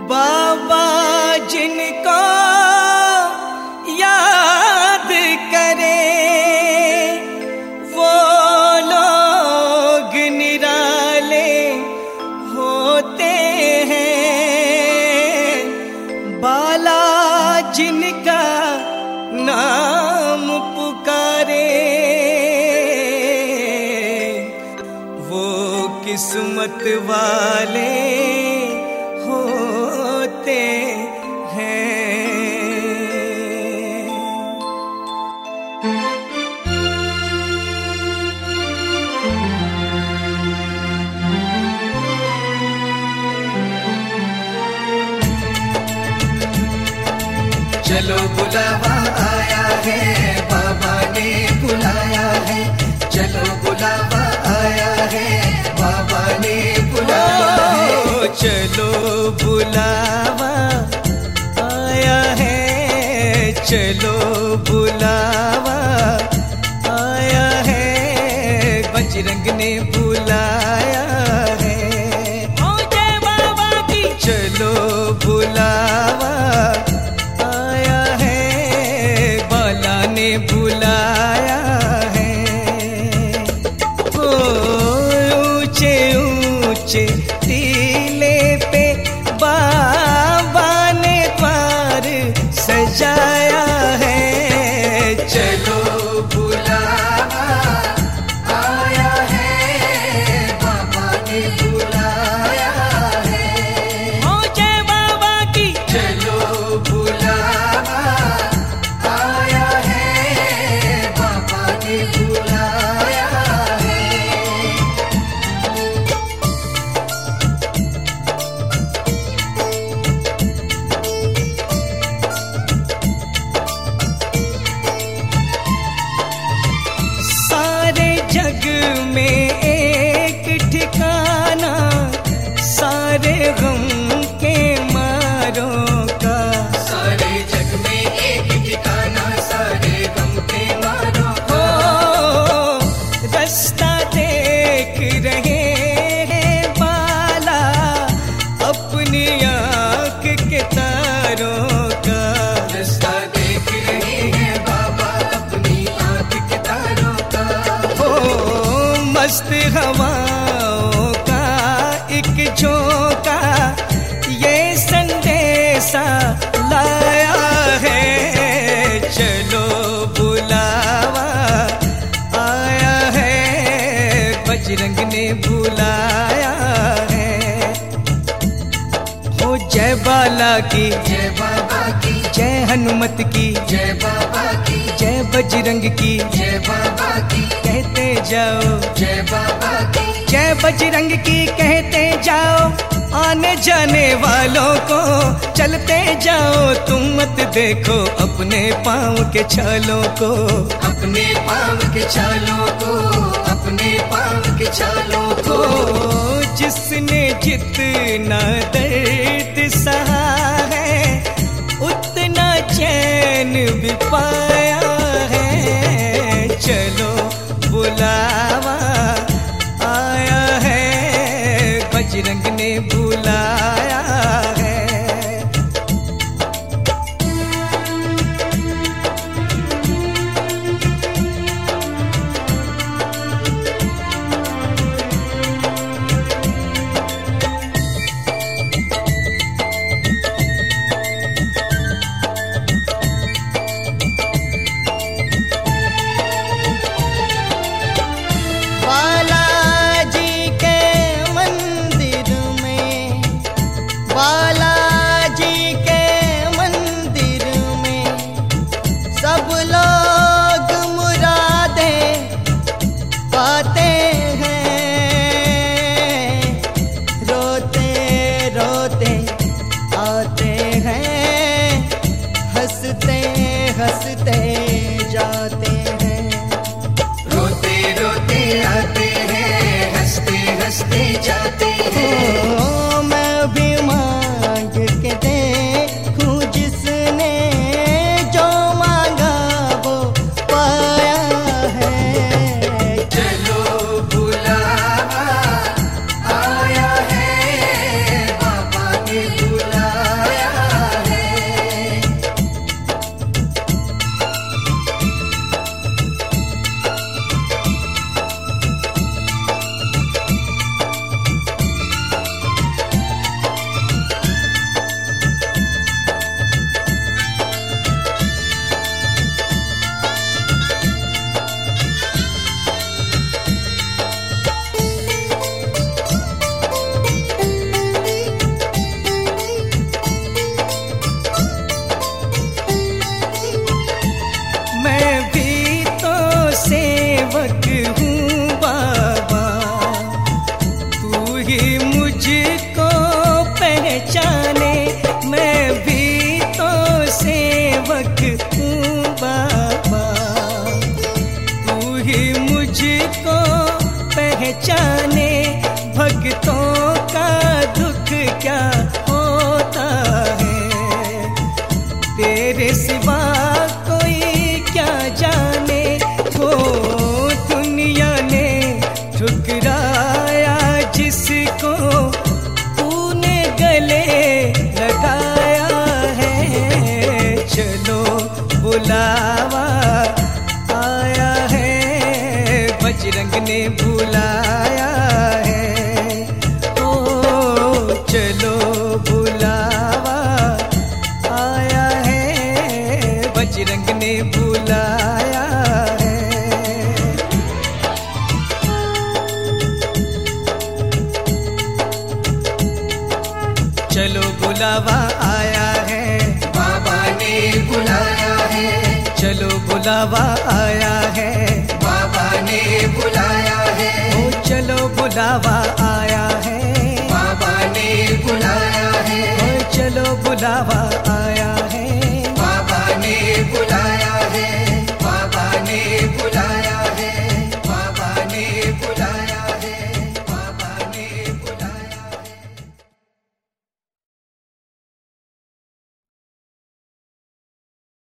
बाबा जिनको याद करे वो लोग निराले होते हैं। बाला जिनका नाम पुकारे वो किस्मत वाले होते हैं। चलो बुलावा आया है, बाबा ने बुलाया है। चलो बुलावा आया है, बाबा ने बुलाया है। चलो बुलावा आया है, चलो बुलावा आया है, बजरंग ने बुलाया है। ओ जय बाबा की। चलो बुलावा आया है, बाला ने बुलाया है। ओ ऊंचे ऊंचे टीले पे बाबा ने द्वार सजाया है। चलो बुलावा आया है, बाबा ने बुलाया है। ओ जय बाबा की। चलो बुलावा आया है, बाबा ने बुलाया है। सारे जग में एक ठिकाना सारे गम के मारों का। सारे जग में एक ठिकाना सारे गम के मारों का। हो रास्ता देख रहे हैं बाला अपनी आँख के तारों का। रास्ता देख रहे हैं बाबा अपनी आँख के तारों का। हो मस्त हवाओं का एक झोंका ये संदेशा लाया है। चलो बुलावा आया है, बजरंग ने बुलाया है। हो जय बाला की, जय बाबा की, जय हनुमत की, जय बाबा की, जय बजरंग की। जय बाबा की, कहते जाओ जय बाबा की, जय बजरंग की, कहते जाओ आने जाने वालों को। चलते जाओ तुम मत देखो अपने पाँव के छालों को। अपने पाँव के छालों को, अपने पाँव के छालों को। जिसने जितना दर्द सहा है उतना चैन भी पाया है। चलो बुलावा आया है, बजरंग ने बुलाया है। पहचाने, मैं भी तो सेवक हूँ बाबा। तू ही मुझको पहचाने, भक्तों का दुख क्या होता है, तेरे सिवा कोई क्या जाने। वो दुनिया ने ठुकराया जिसको तूने गले लगाया है। चलो बुलावा आया है, बजरंग ने बुलाया है। ओ चलो बुलावा आया है, बजरंग ने बुलाया है। चलो बुलावा आया है, बाबा ने बुलाया है। चलो बुलावा आया है, बाबा ने बुलाया है। ओ चलो बुलावा आया है, बाबा ने बुलाया है। ओ चलो बुलावा